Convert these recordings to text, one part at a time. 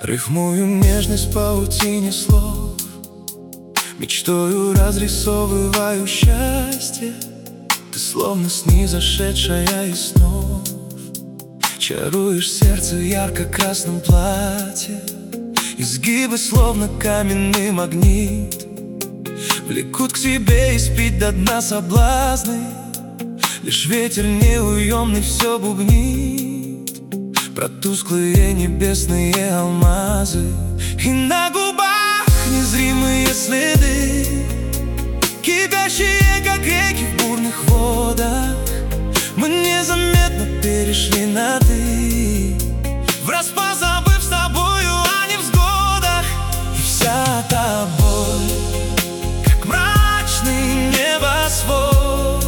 Рифмую нежность в паутине слов, мечтою разрисовываю счастье. Ты словно снизошедшая из снов, чаруешь сердце ярко-красном платье. Изгибы словно каменный магнит влекут к себе и спить до дна соблазны. Лишь ветер неуемный все бубнит про тусклые небесные алмазы. И на губах незримые следы, кипящие, как реки в бурных водах. Мы незаметно перешли на «ты», врасплох забыв с тобою о невзгодах. И вся та боль, как мрачный небосвод,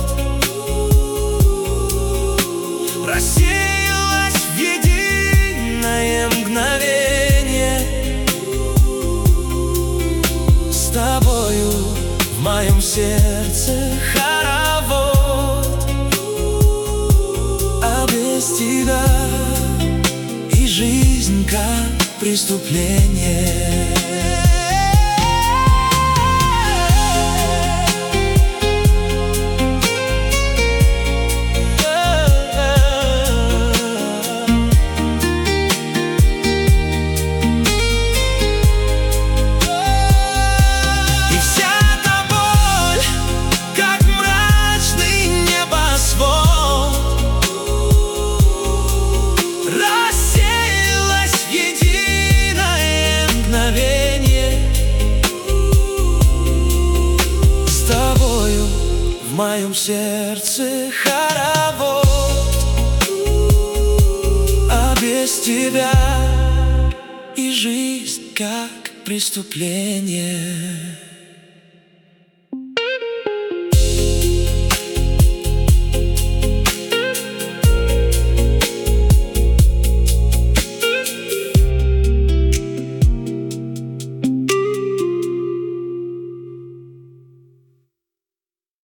рассеялась в единое мгновение. С тобою в моем сердце хоровод, а без тебя и жизнь как преступление. В моем сердце хоровод, а без тебя и жизнь как преступление.